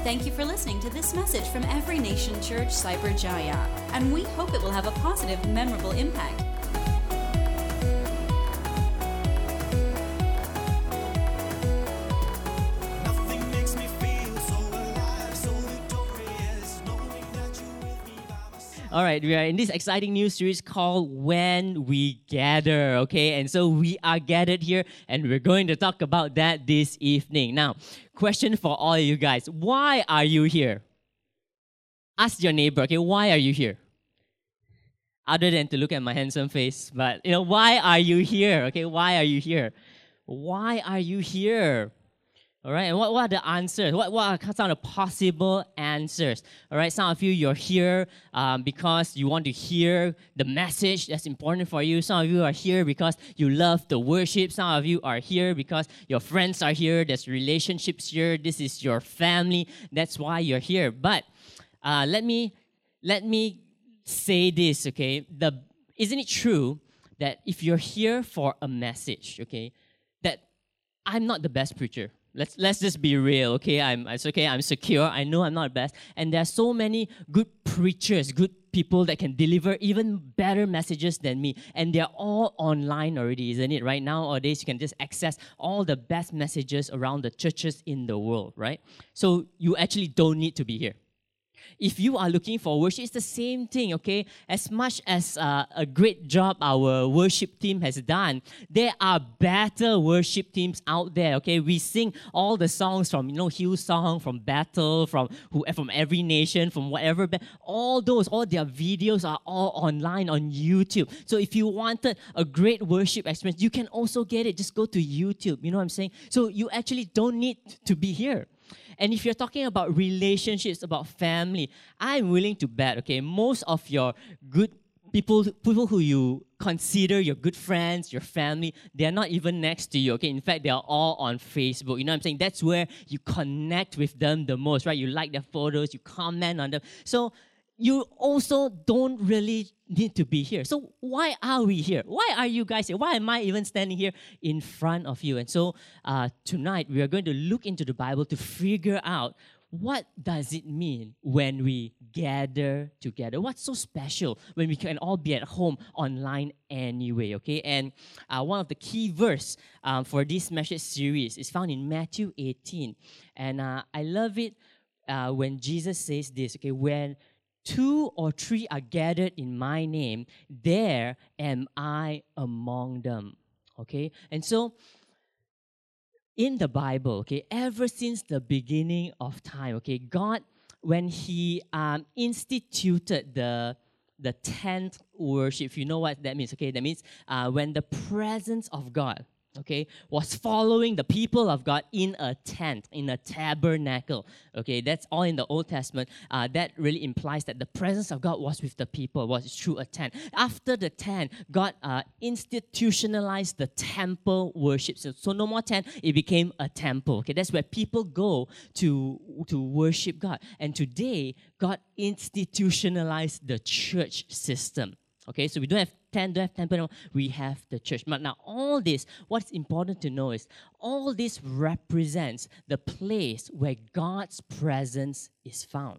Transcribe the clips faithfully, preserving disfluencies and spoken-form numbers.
Thank you for listening to this message from Every Nation Church Cyberjaya, and we hope it will have a positive, memorable impact. Nothing makes me feel so alive, so victorious, knowing that you're with me by my side. All right, we are in this exciting new series called When We Gather, okay? And so we are gathered here and we're going to talk about that this evening. Now, question for all of you guys. Why are you here? Ask your neighbor, okay, why are you here? Other than to look at my handsome face, but, you know, why are you here? Okay, why are you here? Why are you here? All right, and what, what are the answers? What, what are some of the possible answers? All right, some of you, you're here um, because you want to hear the message that's important for you. Some of you are here because you love the worship. Some of you are here because your friends are here. There's relationships here. This is your family. That's why you're here. But uh, let me let me say this, okay? The isn't it true that if you're here for a message, okay, that I'm not the best preacher? Let's let's just be real, okay? I'm it's okay. I'm secure. I know I'm not the best, and there are so many good preachers, good people that can deliver even better messages than me, and they're all online already, isn't it? Right nowadays, you can just access all the best messages around the churches in the world, right? So you actually don't need to be here. If you are looking for worship, it's the same thing, okay? As much as uh, a great job our worship team has done, there are better worship teams out there, okay? We sing all the songs from, you know, Hillsong, from Battle, from who, from Every Nation, from whatever. All those, all their videos are all online on YouTube. So if you wanted a great worship experience, you can also get it. Just go to YouTube, you know what I'm saying? So you actually don't need to be here. And if you're talking about relationships, about family, I'm willing to bet, okay, most of your good people, people who you consider your good friends, your family, they're not even next to you, okay? In fact, they're all on Facebook. You know what I'm saying? That's where you connect with them the most, right? You like their photos, you comment on them. So you also don't really need to be here. So why are we here? Why are you guys here? Why am I even standing here in front of you? And so uh, tonight we are going to look into the Bible to figure out what does it mean when we gather together? What's so special when we can all be at home online anyway, okay? And uh, one of the key verse um, for this message series is found in Matthew eighteen. And uh, I love it uh, when Jesus says this, okay, when two or three are gathered in my name, there am I among them. Okay? And so, in the Bible, okay, ever since the beginning of time, okay, God, when He um, instituted the the tent worship, if you know what that means, okay, that means uh, when the presence of God, okay, was following the people of God in a tent, in a tabernacle. Okay, that's all in the Old Testament. Uh, that really implies that the presence of God was with the people, was through a tent. After the tent, God uh, institutionalized the temple worship. So, so no more tent, it became a temple. Okay, that's where people go to, to worship God. And today, God institutionalized the church system. Okay, so we don't have tent, don't have temple, no, we have the church. But now all this, what's important to know is all this represents the place where God's presence is found.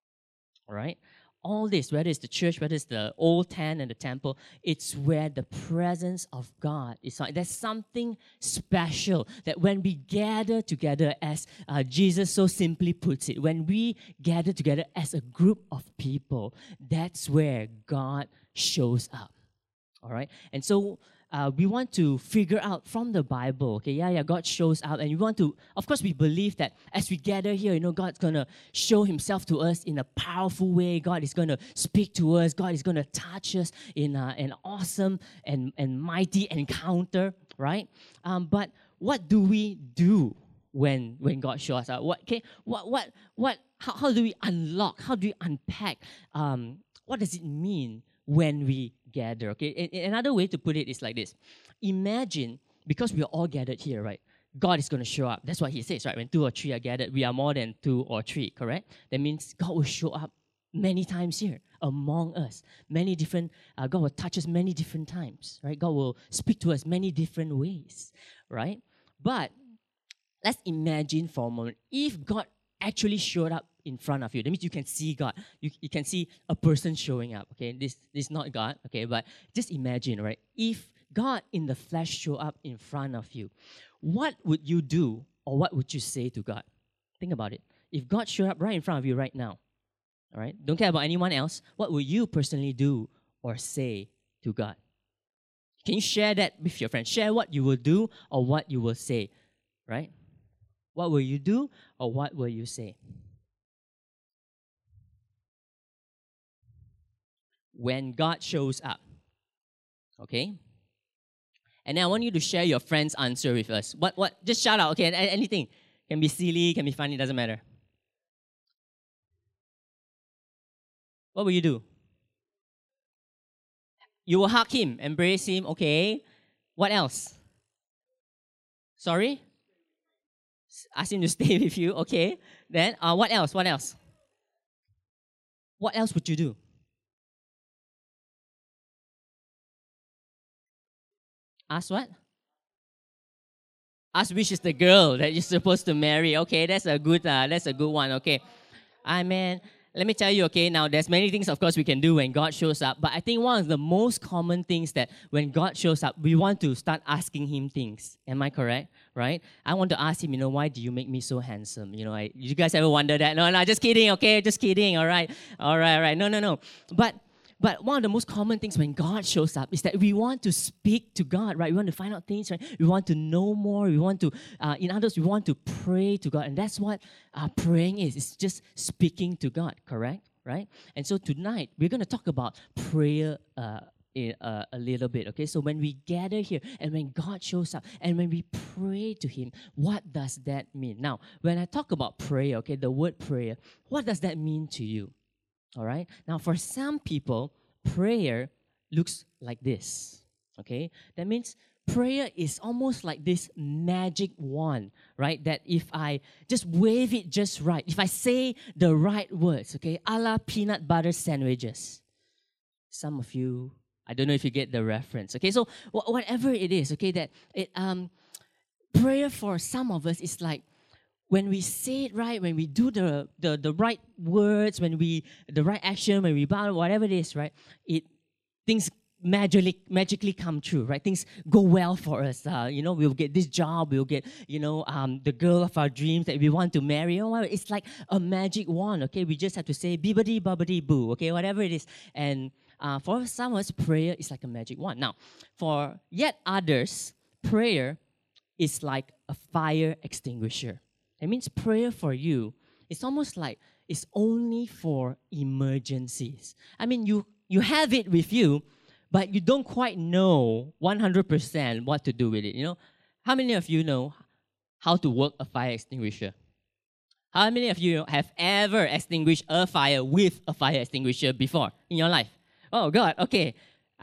All right? All this, whether it's the church, whether it's the old tent and the temple, it's where the presence of God is found. There's something special that when we gather together, as uh, Jesus so simply puts it, when we gather together as a group of people, that's where God shows up. All right? And so uh, we want to figure out from the Bible, okay, yeah, yeah, God shows up. And we want to, of course, we believe that as we gather here, you know, God's going to show Himself to us in a powerful way. God is going to speak to us. God is going to touch us in uh, an awesome and, and mighty encounter, right? Um, but what do we do when when God shows up? What, okay, what, what, what, how, how do we unlock? How do we unpack? Um, what does it mean when we gather, okay? In, in another way to put it is like this. Imagine, because we are all gathered here, right? God is going to show up. That's what He says, right? When two or three are gathered, we are more than two or three, correct? That means God will show up many times here among us. Many different, uh, God will touch us many different times, right? God will speak to us many different ways, right? But let's imagine for a moment, if God actually showed up in front of you. That means you can see God. You, you can see a person showing up, okay? This, this is not God, okay? But just imagine, right? If God in the flesh show up in front of you, what would you do or what would you say to God? Think about it. If God showed up right in front of you right now, all right? Don't care about anyone else. What will you personally do or say to God? Can you share that with your friends? Share what you will do or what you will say, right? What will you do or what will you say? When God shows up, okay? And then I want you to share your friend's answer with us. What? What? Just shout out, okay? Anything. Can be silly, can be funny, doesn't matter. What will you do? You will hug him, embrace him, okay? What else? Sorry? Ask him to stay with you, okay? Then, uh, what else? What else? What else would you do? Ask what? Ask which is the girl that you're supposed to marry. Okay, that's a good, uh, that's a good one. Okay, I mean, let me tell you. Okay, now there's many things, of course, we can do when God shows up. But I think one of the most common things that when God shows up, we want to start asking Him things. Am I correct? Right? I want to ask Him. You know, why do you make me so handsome? You know, I, you guys ever wonder that? No, no, just kidding. Okay, just kidding. All right, all right, all right. No, no, no. But But one of the most common things when God shows up is that we want to speak to God, right? We want to find out things, right? We want to know more. We want to, uh, in others, we want to pray to God. And that's what uh, praying is. It's just speaking to God, correct? Right? And so tonight, we're going to talk about prayer uh, in, uh, a little bit, okay? So when we gather here and when God shows up and when we pray to Him, what does that mean? Now, when I talk about prayer, okay, the word prayer, what does that mean to you? All right? Now, for some people, prayer looks like this, okay? That means prayer is almost like this magic wand, right? That if I just wave it just right, if I say the right words, okay, a la peanut butter sandwiches. Some of you, I don't know if you get the reference, okay? So wh- whatever it is, okay, that it um, prayer for some of us is like, when we say it right, when we do the, the, the right words, when we the right action, when we bow, whatever it is, right, it things magically magically come true, right? Things go well for us. Uh, you know, we'll get this job, we'll get, you know, um, the girl of our dreams that we want to marry. Oh, it's like a magic wand, okay? We just have to say bibbidi bobbidi boo, okay, whatever it is. And uh, for some of us, prayer is like a magic wand. Now, for yet others, prayer is like a fire extinguisher. It means prayer for you, it's almost like it's only for emergencies. I mean, you, you have it with you, but you don't quite know one hundred percent what to do with it, you know? How many of you know how to work a fire extinguisher? How many of you have ever extinguished a fire with a fire extinguisher before in your life? Oh, God, okay.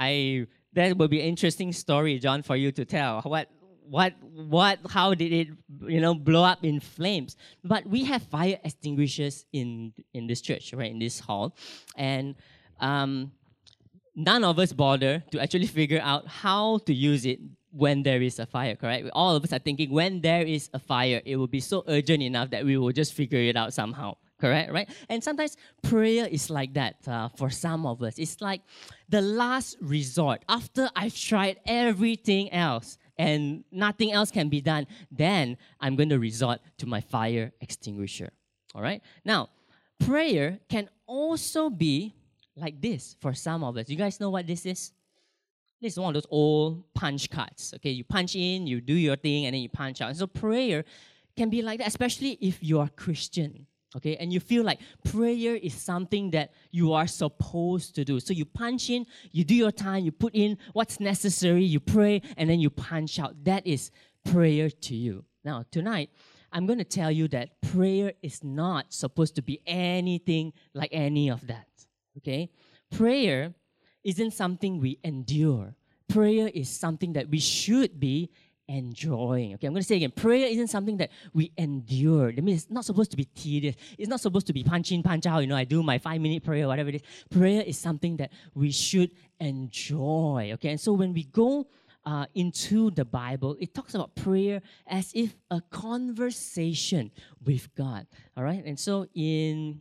I that will be an interesting story, John, for you to tell. What What, what, how did it, you know, blow up in flames? But we have fire extinguishers in, in this church, right, in this hall. And um, none of us bother to actually figure out how to use it when there is a fire, correct? All of us are thinking when there is a fire, it will be so urgent enough that we will just figure it out somehow, correct, right? And sometimes prayer is like that uh, for some of us. It's like the last resort. After I've tried everything else, and nothing else can be done, then I'm going to resort to my fire extinguisher. All right? Now, prayer can also be like this for some of us. You guys know what this is? This is one of those old punch cards. Okay, you punch in, you do your thing, and then you punch out. And so prayer can be like that, especially if you are Christian. Okay, and you feel like prayer is something that you are supposed to do. So you punch in, you do your time, you put in what's necessary, you pray, and then you punch out. That is prayer to you. Now, tonight, I'm going to tell you that prayer is not supposed to be anything like any of that. Okay? Prayer isn't something we endure. Prayer is something that we should be enjoying. Okay, I'm going to say again, prayer isn't something that we endure. That means it's not supposed to be tedious. It's not supposed to be punch in, punch out. You know, I do my five-minute prayer, whatever it is. Prayer is something that we should enjoy. Okay, and so when we go uh, into the Bible, it talks about prayer as if a conversation with God. All right? And so in,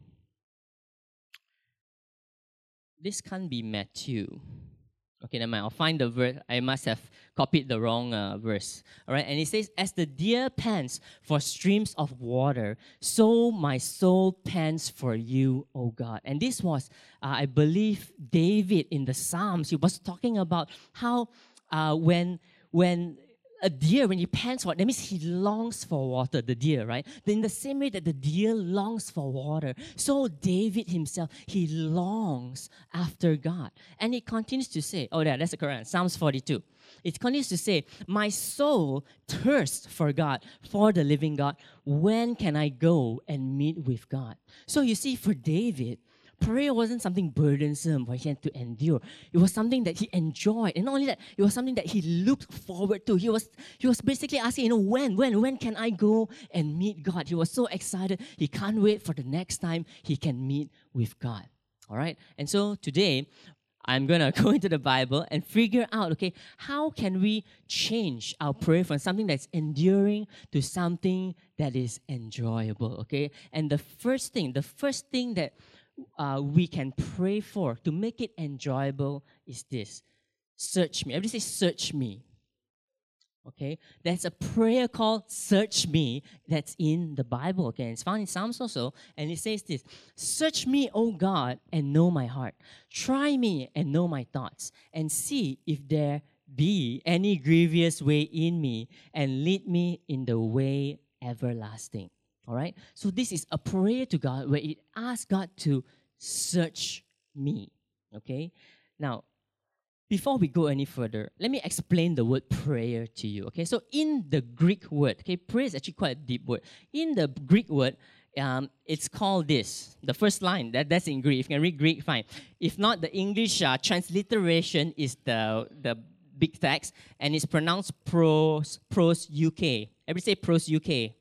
this can't be Matthew. Okay, never mind. I'll find the verse. I must have copied the wrong uh, verse. All right, and it says, "As the deer pants for streams of water, so my soul pants for you, O God." And this was, uh, I believe, David in the Psalms. He was talking about how uh, when when a deer, when he pants for, that means he longs for water, the deer, right? In the same way that the deer longs for water, so David himself, he longs after God. And he continues to say, oh yeah, that's the Quran, Psalms forty-two. It continues to say, "My soul thirsts for God, for the living God. When can I go and meet with God?" So you see, for David, prayer wasn't something burdensome for him to endure. It was something that he enjoyed. And not only that, it was something that he looked forward to. He was, he was basically asking, you know, when, when, when can I go and meet God? He was so excited. He can't wait for the next time he can meet with God. All right? And so today, I'm going to go into the Bible and figure out, okay, how can we change our prayer from something that's enduring to something that is enjoyable, okay? And the first thing, the first thing that Uh, we can pray for to make it enjoyable is this: search me. Everybody say, search me. Okay? There's a prayer called search me that's in the Bible. Okay? It's found in Psalms also. And it says this: "Search me, O God, and know my heart. Try me and know my thoughts, and see if there be any grievous way in me, and lead me in the way everlasting." All right? So this is a prayer to God where it asks God to search me. Okay? Now, before we go any further, let me explain the word prayer to you. Okay? So in the Greek word, okay, prayer is actually quite a deep word. In the Greek word, um, it's called this. The first line, that, that's in Greek. If you can read Greek, fine. If not, the English uh, transliteration is the, the big text, and it's pronounced pros, pros U K. Everybody say pros U K.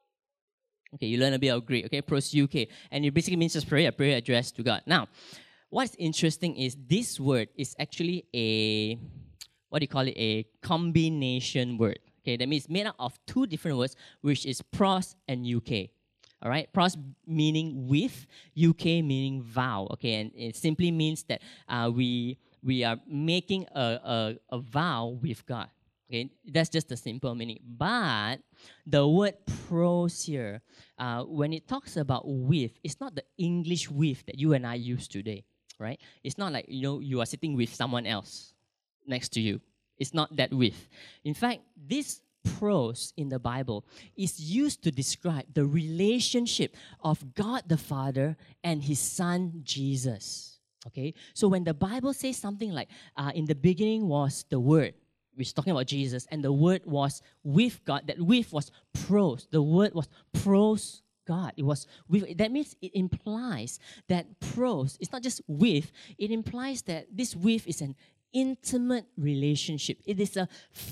Okay, you learn a bit of Greek, okay? Pros U K. And it basically means just prayer, prayer addressed to God. Now, what's interesting is this word is actually a, what do you call it, a combination word. Okay, that means made up of two different words, which is pros and U K. All right, pros meaning with, U K meaning vow. Okay, and it simply means that uh, we we are making a, a, a vow with God. Okay, that's just the simple meaning. But the word pros here, uh, when it talks about with, it's not the English with that you and I use today, right? It's not like, you know, you are sitting with someone else next to you. It's not that with. In fact, this pros in the Bible is used to describe the relationship of God the Father and His Son, Jesus. Okay? So when the Bible says something like, uh, in the beginning was the Word, which is talking about Jesus, and the Word was with God. That with was pros. The Word was pros God. It was with. That means it implies that pros, it's not just with, it implies that this with is an intimate relationship. It is a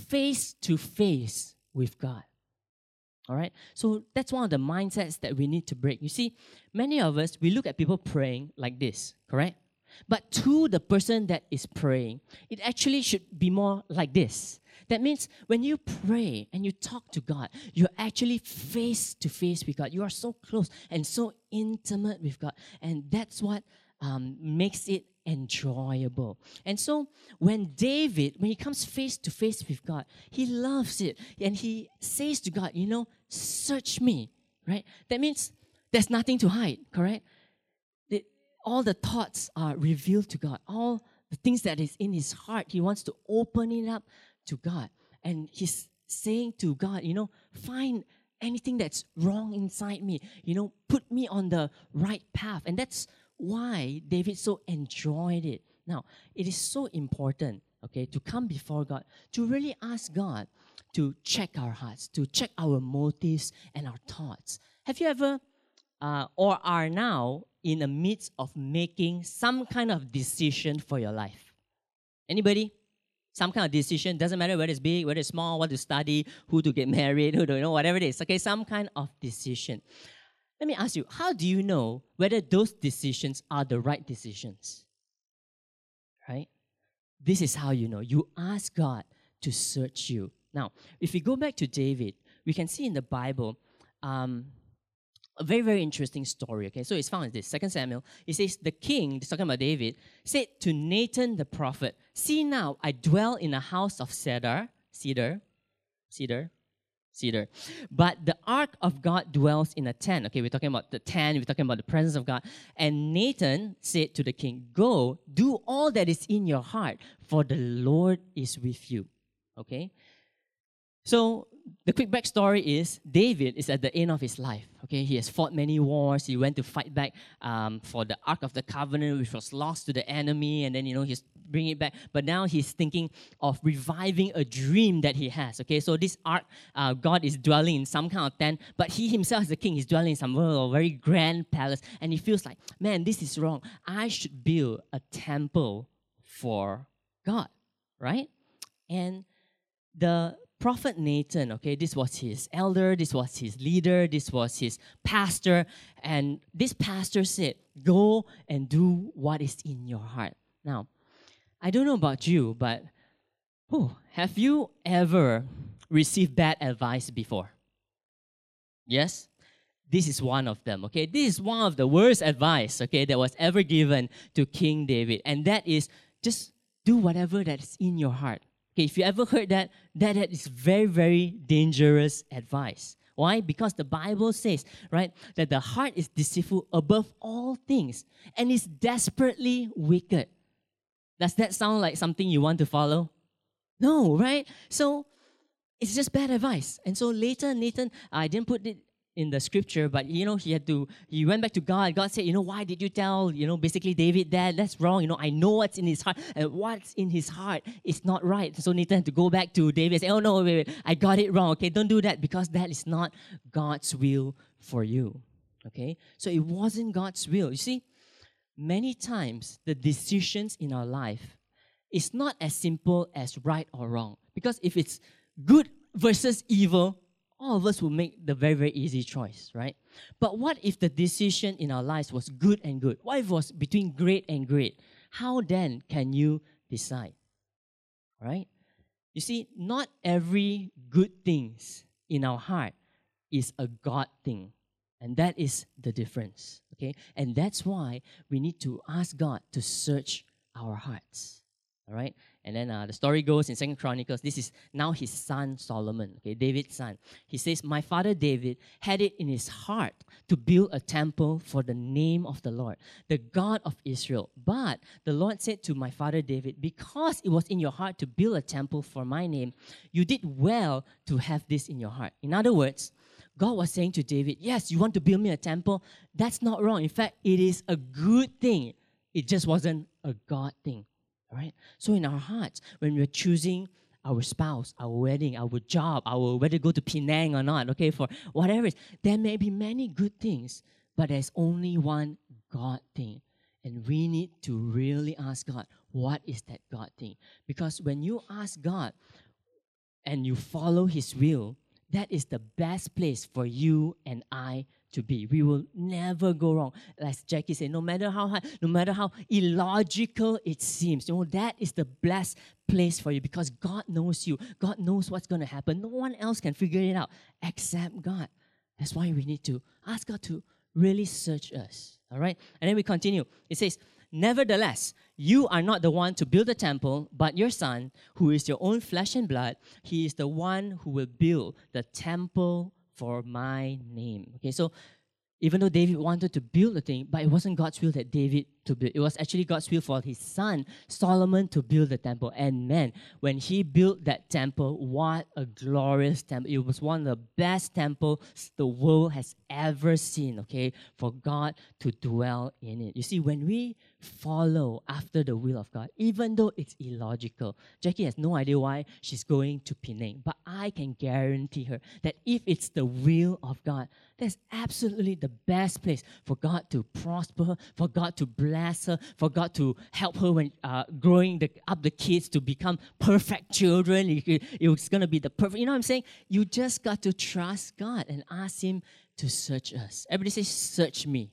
face-to-face with God. All right? So that's one of the mindsets that we need to break. You see, many of us, we look at people praying like this, correct? But to the person that is praying, it actually should be more like this. That means when you pray and you talk to God, you're actually face to face with God. You are so close and so intimate with God. And that's what um, makes it enjoyable. And so when David, when he comes face to face with God, he loves it. And he says to God, you know, search me, right? That means there's nothing to hide, correct? All the thoughts are revealed to God. All the things that is in his heart, he wants to open it up to God. And he's saying to God, you know, find anything that's wrong inside me. You know, put me on the right path. And that's why David so enjoyed it. Now, it is so important, okay, to come before God, to really ask God to check our hearts, to check our motives and our thoughts. Have you ever, uh, or are now, in the midst of making some kind of decision for your life? Anybody? Some kind of decision, doesn't matter whether it's big, whether it's small, what to study, who to get married, who to, you know, whatever it is. Okay, some kind of decision. Let me ask you, how do you know whether those decisions are the right decisions? Right? This is how you know. You ask God to search you. Now, if we go back to David, we can see in the Bible um, a very, very interesting story. Okay, so it's found in this Second Samuel. It says, the king, it's talking about David, said to Nathan the prophet, "See now, I dwell in a house of cedar, cedar, cedar, cedar. But the ark of God dwells in a tent." Okay, we're talking about the tent, we're talking about the presence of God. And Nathan said to the king, "Go, do all that is in your heart, for the Lord is with you." Okay? So, the quick backstory is David is at the end of his life. Okay, he has fought many wars. He went to fight back um, for the Ark of the Covenant, which was lost to the enemy, and then you know he's bringing it back. But now he's thinking of reviving a dream that he has. Okay, so this Ark, uh, God is dwelling in some kind of tent, but he himself, as the king, is dwelling in some uh, very grand palace, and he feels like, man, this is wrong. I should build a temple for God, right? And the prophet Nathan, okay, this was his elder, this was his leader, this was his pastor, and this pastor said, "Go and do what is in your heart." Now, I don't know about you, but oh, have you ever received bad advice before? Yes? This is one of them, okay? This is one of the worst advice, okay, that was ever given to King David, and that is just do whatever that is in your heart. Okay, if you ever heard that, that, that is very, very dangerous advice. Why? Because the Bible says, right, that the heart is deceitful above all things and is desperately wicked. Does that sound like something you want to follow? No, right? So, it's just bad advice. And so later, Nathan, I didn't put it in the scripture, but you know, he had to, he went back to God. God said, you know, why did you tell, you know, basically David that? That's wrong. You know, I know what's in his heart, and what's in his heart is not right. So Nathan had to go back to David and say, oh no, wait, wait, I got it wrong. Okay, don't do that, because that is not God's will for you. Okay, so it wasn't God's will. You see, many times the decisions in our life is not as simple as right or wrong. Because if it's good versus evil, all of us will make the very, very easy choice, right? But what if the decision in our lives was good and good? What if it was between great and great? How then can you decide? Right? You see, not every good things in our heart is a God thing. And that is the difference, okay? And that's why we need to ask God to search our hearts, all right? And then uh, the story goes in Second Chronicles, this is now his son Solomon, okay, David's son. He says, "My father David had it in his heart to build a temple for the name of the Lord, the God of Israel. But the Lord said to my father David, because it was in your heart to build a temple for my name, you did well to have this in your heart." In other words, God was saying to David, yes, you want to build me a temple? That's not wrong. In fact, it is a good thing. It just wasn't a God thing. All right? So in our hearts, when we're choosing our spouse, our wedding, our job, our whether to go to Penang or not, okay, for whatever it is, there may be many good things, but there's only one God thing. And we need to really ask God, what is that God thing? Because when you ask God and you follow His will, that is the best place for you and I to be. We will never go wrong. As Jackie said, no matter how hard, no matter how illogical it seems, you know, that is the blessed place for you because God knows you. God knows what's going to happen. No one else can figure it out except God. That's why we need to ask God to really search us. All right? And then we continue. It says, nevertheless, you are not the one to build the temple, but your son, who is your own flesh and blood, he is the one who will build the temple for my name. Okay, so even though David wanted to build the thing, but it wasn't God's will that David to build. It was actually God's will for his son, Solomon, to build the temple. And man, when he built that temple, what a glorious temple. It was one of the best temples the world has ever seen, okay, for God to dwell in it. You see, when we follow after the will of God, even though it's illogical, Jackie has no idea why she's going to Penang, but I can guarantee her that if it's the will of God, that's absolutely the best place for God to prosper her, for God to bless her, for God to help her when uh, growing the, up the kids to become perfect children. It, it's going to be the perfect, you know what I'm saying? You just got to trust God and ask Him to search us. Everybody say, search me.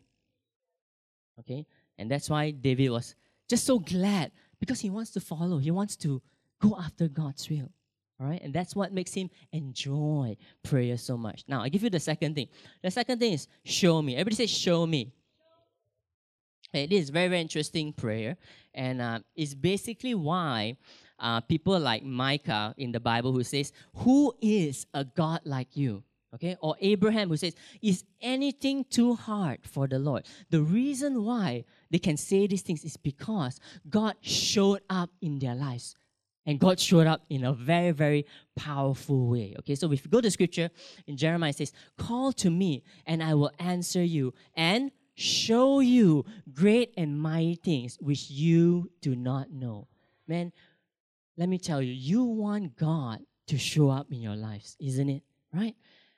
Okay? And that's why David was just so glad because he wants to follow. He wants to go after God's will. All right, and that's what makes him enjoy prayer so much. Now, I give you the second thing. The second thing is show me. Everybody say, show me. Okay, this is very, very interesting prayer, and uh, it's basically why uh, people like Micah in the Bible who says, who is a God like you? Okay, or Abraham who says, is anything too hard for the Lord? The reason why they can say these things is because God showed up in their lives. And God showed up in a very, very powerful way. Okay, so if you go to scripture, in Jeremiah it says, call to me and I will answer you and show you great and mighty things which you do not know. Man, let me tell you, you want God to show up in your lives, isn't it? Right?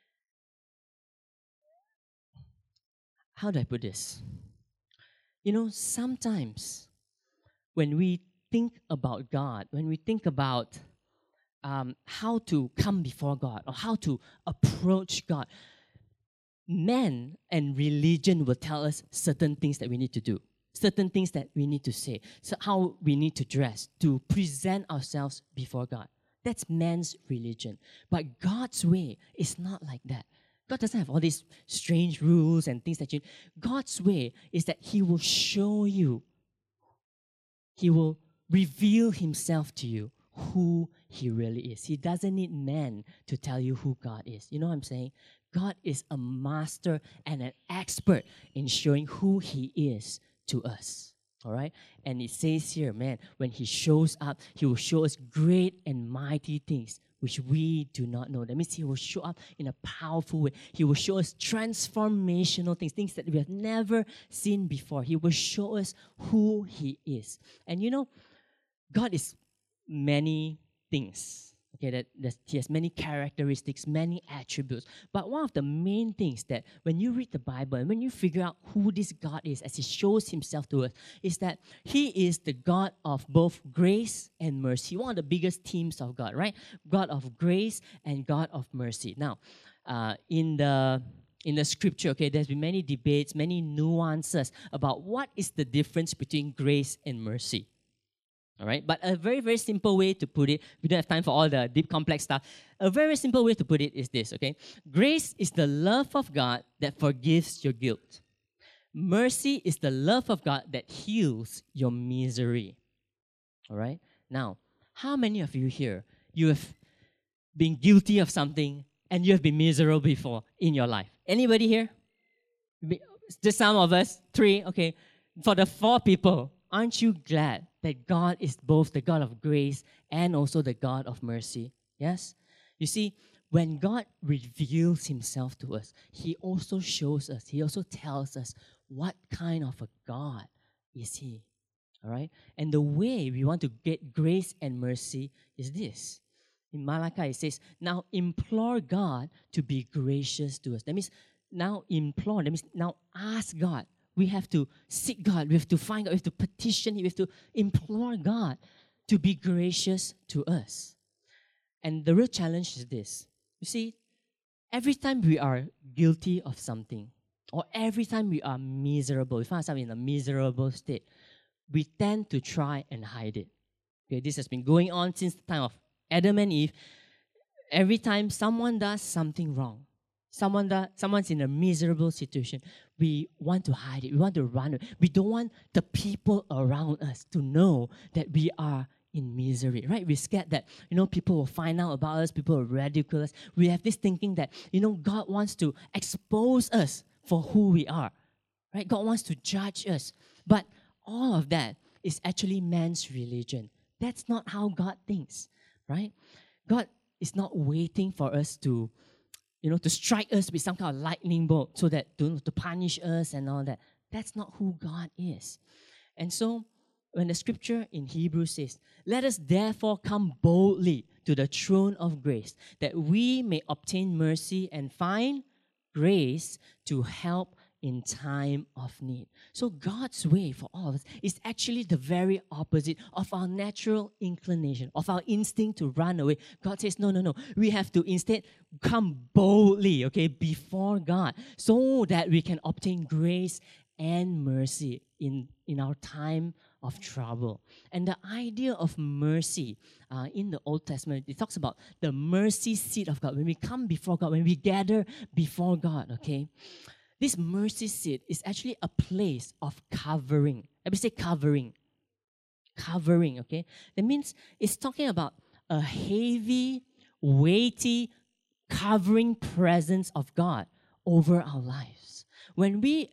How do I put this? You know, sometimes when we think about God, when we think about um, how to come before God or how to approach God, man and religion will tell us certain things that we need to do, certain things that we need to say, so how we need to dress to present ourselves before God. That's man's religion. But God's way is not like that. God doesn't have all these strange rules and things that you... God's way is that He will show you, He will reveal Himself to you, who He really is. He doesn't need man to tell you who God is. You know what I'm saying? God is a master and an expert in showing who He is to us. All right? And it says here, man, when He shows up, He will show us great and mighty things which we do not know. That means He will show up in a powerful way. He will show us transformational things, things that we have never seen before. He will show us who He is. And you know, God is many things. Okay, that, that He has many characteristics, many attributes. But one of the main things that when you read the Bible and when you figure out who this God is as He shows Himself to us, is that He is the God of both grace and mercy. One of the biggest themes of God, right? God of grace and God of mercy. Now, uh, in the in the scripture, okay, there's been many debates, many nuances about what is the difference between grace and mercy. All right, but a very, very simple way to put it, we don't have time for all the deep, complex stuff. A very simple way to put it is this, okay? Grace is the love of God that forgives your guilt. Mercy is the love of God that heals your misery. All right? Now, how many of you here, you have been guilty of something and you have been miserable before in your life? Anybody here? Just some of us? Three? Okay. For the four people, aren't you glad that God is both the God of grace and also the God of mercy? Yes? You see, when God reveals Himself to us, He also shows us, He also tells us what kind of a God is He. All right? And the way we want to get grace and mercy is this. In Malachi, it says, now implore God to be gracious to us. That means now implore, that means now ask God. We have to seek God. We have to find God. We have to petition Him. We have to implore God to be gracious to us. And the real challenge is this. You see, every time we are guilty of something, or every time we are miserable, we find ourselves in a miserable state, we tend to try and hide it. Okay, this has been going on since the time of Adam and Eve. Every time someone does something wrong, Someone that someone's in a miserable situation, we want to hide it. We want to run it. We don't want the people around us to know that we are in misery, right? We're scared that, you know, people will find out about us, people will ridicule us. We have this thinking that, you know, God wants to expose us for who we are, right? God wants to judge us. But all of that is actually man's religion. That's not how God thinks, right? God is not waiting for us to you know, to strike us with some kind of lightning bolt so that to, to punish us and all that. That's not who God is. And so, when the scripture in Hebrews says, let us therefore come boldly to the throne of grace, that we may obtain mercy and find grace to help in time of need. So God's way for all of us is actually the very opposite of our natural inclination, of our instinct to run away. God says, no, no, no. We have to instead come boldly, okay, before God so that we can obtain grace and mercy in, in our time of trouble. And the idea of mercy uh, in the Old Testament, it talks about the mercy seat of God. When we come before God, when we gather before God, okay? This mercy seat is actually a place of covering. Let me say covering. Covering, okay? That means it's talking about a heavy, weighty, covering presence of God over our lives. When we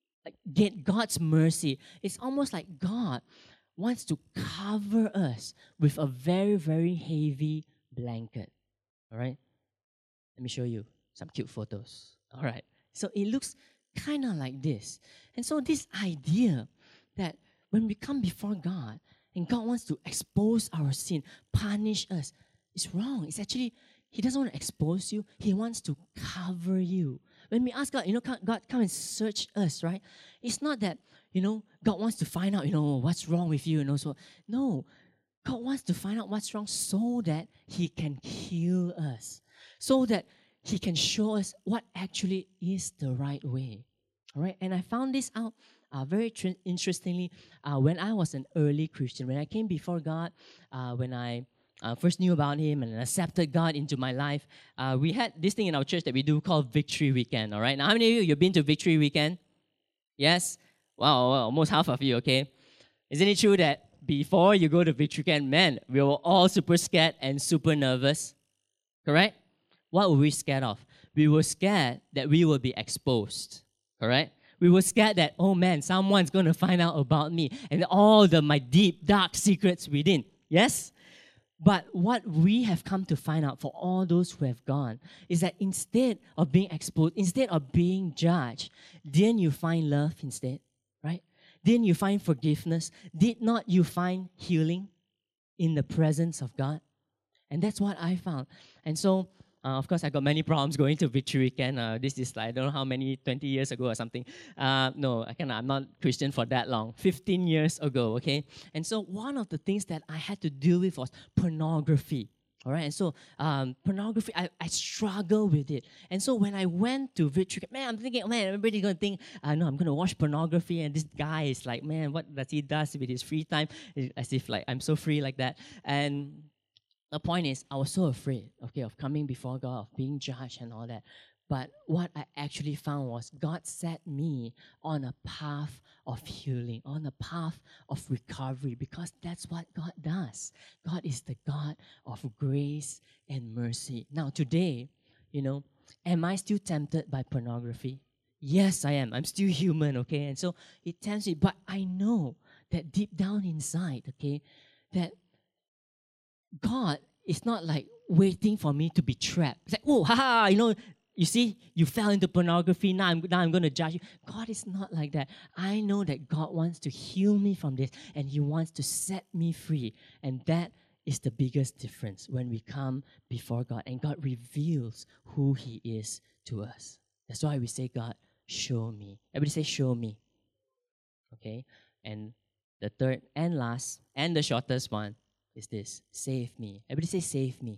get God's mercy, it's almost like God wants to cover us with a very, very heavy blanket. All right? Let me show you some cute photos. All right. So it looks kind of like this. And so this idea that when we come before God and God wants to expose our sin, punish us, it's wrong. It's actually, He doesn't want to expose you. He wants to cover you. When we ask God, you know, God, come and search us, right? It's not that, you know, God wants to find out, you know, what's wrong with you, and also, no. God wants to find out what's wrong so that He can heal us, so that He can show us what actually is the right way. All right? And I found this out uh, very tr- interestingly uh, when I was an early Christian. When I came before God, uh, when I uh, first knew about Him and accepted God into my life, uh, we had this thing in our church that we do called Victory Weekend. All right? Now, how many of you, you've been to Victory Weekend? Yes? Wow, well, almost half of you, okay? Isn't it true that before you go to Victory Weekend, man, we were all super scared and super nervous? Correct? What were we scared of? We were scared that we will be exposed, correct? We were scared that, oh man, someone's going to find out about me and all the my deep, dark secrets within. Yes? But what we have come to find out for all those who have gone is that instead of being exposed, instead of being judged, didn't you find love instead, right? Didn't you find forgiveness? Did not you find healing in the presence of God? And that's what I found. And so, Uh, of course, I got many problems going to Victory Weekend. Uh, this is like, I don't know how many, twenty years ago or something. Uh, no, I cannot, I'm not Christian for that long. fifteen years ago, okay? And so one of the things that I had to deal with was pornography. All right, and so um, pornography, I, I struggle with it. And so when I went to Victory, man, I'm thinking, oh, man, everybody's going to think, uh, no, I'm going to watch pornography. And this guy is like, man, what does he does with his free time? As if like I'm so free like that. And the point is, I was so afraid, okay, of coming before God, of being judged and all that. But what I actually found was God set me on a path of healing, on a path of recovery, because that's what God does. God is the God of grace and mercy. Now, today, you know, am I still tempted by pornography? Yes, I am. I'm still human, okay? And so it tempts me. But I know that deep down inside, okay, that God is not like waiting for me to be trapped. It's like, oh, haha, you know, you see, you fell into pornography, now I'm, now I'm going to judge you. God is not like that. I know that God wants to heal me from this, and He wants to set me free. And that is the biggest difference when we come before God, and God reveals who He is to us. That's why we say, God, show me. Everybody say, show me. Okay? And the third and last, and the shortest one, is this, save me. Everybody say, save me.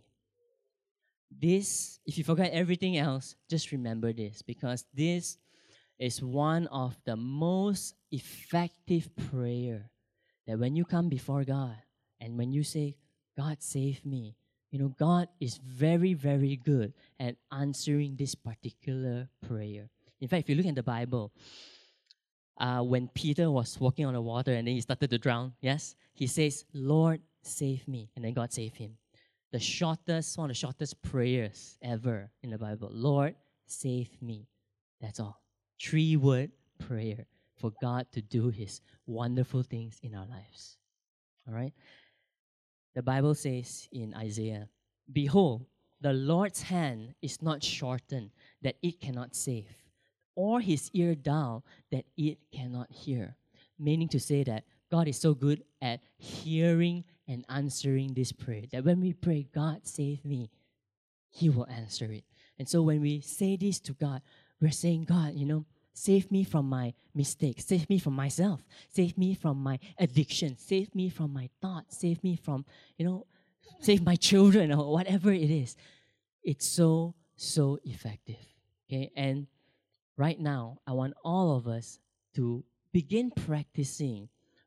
This, if you forget everything else, just remember this, because this is one of the most effective prayer that when you come before God and when you say, God, save me, you know, God is very, very good at answering this particular prayer. In fact, if you look in the Bible, uh, when Peter was walking on the water and then he started to drown, yes, he says, Lord, save me. And then God saved him. The shortest, one of the shortest prayers ever in the Bible. Lord, save me. That's all. Three word prayer for God to do His wonderful things in our lives. All right? The Bible says in Isaiah, behold, the Lord's hand is not shortened that it cannot save, or His ear dull that it cannot hear. Meaning to say that God is so good at hearing and answering this prayer that when we pray, God, save me, He will answer it. And so when we say this to God, we're saying, God, you know, save me from my mistakes, save me from myself, save me from my addiction, save me from my thoughts, save me from, you know, save my children or whatever it is. It's so, so effective. Okay, and right now, I want all of us to begin practicing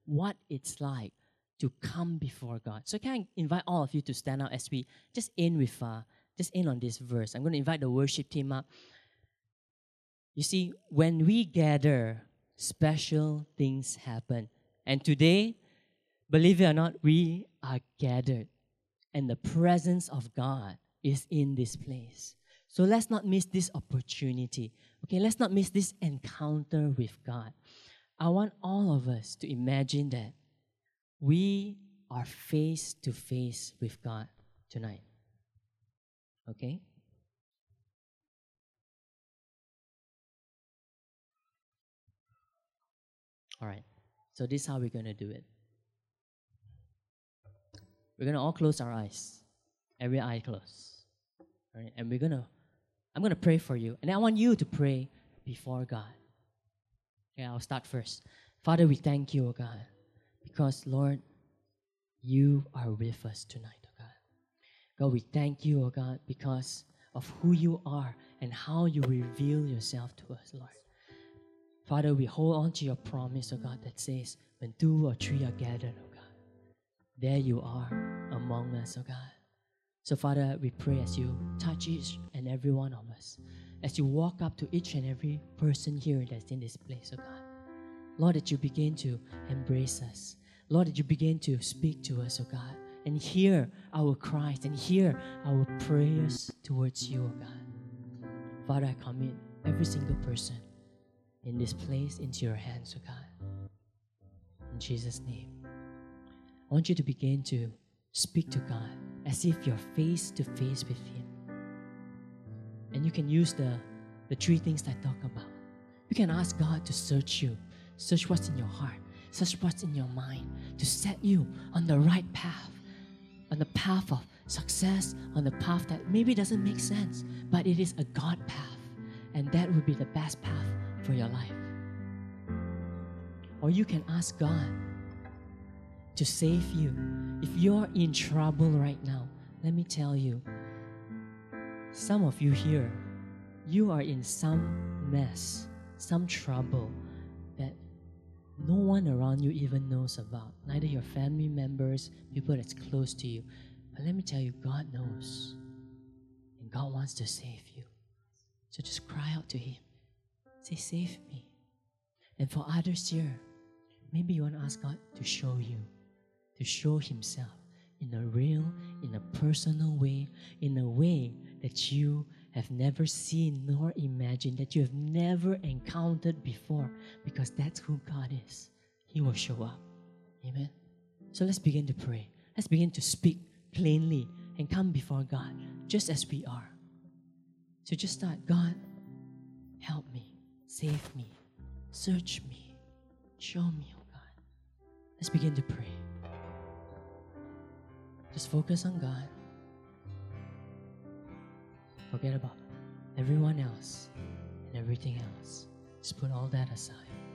what it's like to come before God. So can I invite all of you to stand out as we just end with, uh, just end on this verse. I'm going to invite the worship team up. You see, when we gather, special things happen. And today, believe it or not, we are gathered. And the presence of God is in this place. So let's not miss this opportunity. Okay, let's not miss this encounter with God. I want all of us to imagine that we are face to face with God tonight. Okay? All right. So this is how we're going to do it. We're going to all close our eyes. Every eye closed. All right? And we're going to, I'm going to pray for you. And I want you to pray before God. Okay, I'll start first. Father, we thank you, oh God, because, Lord, you are with us tonight, oh God. God, we thank you, oh God, because of who you are and how you reveal yourself to us, Lord. Father, we hold on to your promise, oh God, that says, when two or three are gathered, oh God, there you are among us, oh God. So, Father, we pray as you touch each and every one of us, as you walk up to each and every person here that's in this place, oh God. Lord, that you begin to embrace us. Lord, that you begin to speak to us, oh God, and hear our cries and hear our prayers towards you, oh God. Father, I commit every single person in this place into your hands, oh God. In Jesus' name. I want you to begin to speak to God as if you're face to face with Him. And you can use the, the three things I talk about. You can ask God to search you, search what's in your heart, search what's in your mind, to set you on the right path, on the path of success, on the path that maybe doesn't make sense, but it is a God path. And that would be the best path for your life. Or you can ask God to save you. If you're in trouble right now, let me tell you, some of you here, you are in some mess, some trouble that no one around you even knows about. Neither your family members, people that's close to you. But let me tell you, God knows. And God wants to save you. So just cry out to Him. Say, save me. And for others here, maybe you want to ask God to show you, to show Himself in a real, in a personal way, in a way that you have never seen nor imagined, that you have never encountered before, because that's who God is. He will show up. Amen? So let's begin to pray. Let's begin to speak plainly and come before God just as we are. So just start, God, help me, save me, search me, show me, oh God. Let's begin to pray. Just focus on God. Forget about everyone else and everything else. Just put all that aside.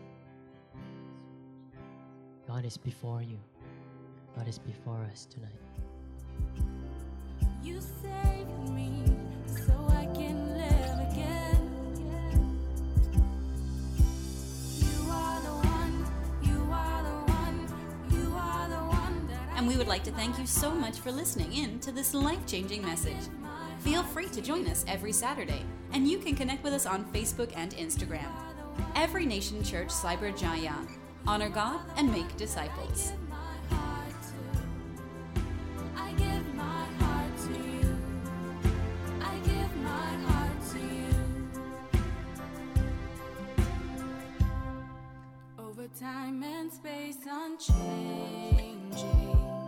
God is before you. God is before us tonight. You saved me so I can live again. You are the one, you are the one, you are the one that I And we would like to thank you so much for listening in to this life-changing message. Feel free to join us every Saturday, and you can connect with us on Facebook and Instagram. Every Nation Church Cyberjaya. Honor God and make disciples. I give my heart to you. I give my heart to you. Over time and space unchanging.